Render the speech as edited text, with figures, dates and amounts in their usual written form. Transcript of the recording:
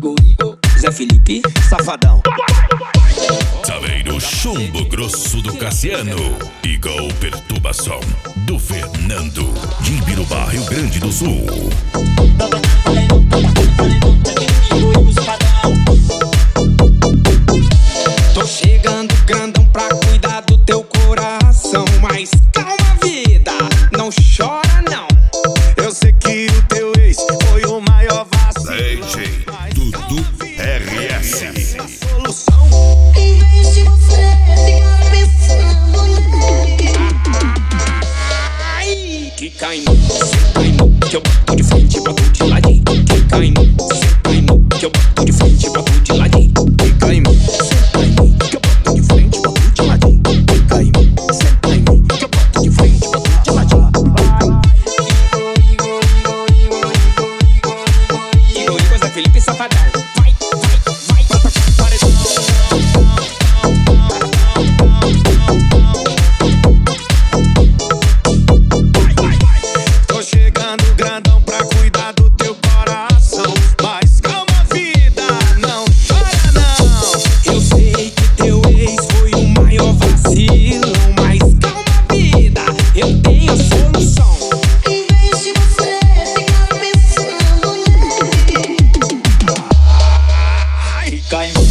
Igor, Zé Felipe, Safadão. Saveiro chumbo grosso do Cassiano. Igual perturbação do Fernando. De Ibirubá, Rio Grande do Sul. Tô chegando grandão pra cuidar do teu coração. Mas calma, vida, não chora não. Eu sei que o teu ex foi o maior vacilo. DJ Dudu RS. Solução. Em vez de você ficar pensando nele. Ai, que cai no, cê cai no, que eu boto de frente, boto de ladinho. Que cai no, cê cai no, que eu boto de frente, boto de ladinho. Que cai no, cê cai no, que eu boto de frente, boto de ladinho. Que cai no, cê cai no, que eu boto de frente, boto de ladinho. Igor, Zé Felipe, Safadão. Vai, vai, vai, paredão. Tô chegando grandão pra cuidar do teu coração. Mas calma, vida, não chora não. Eu sei que teu ex foi o maior vacilo, mas calma, vida, eu tenho a solução. Em vez de você ficar pensando nele. Ai, cai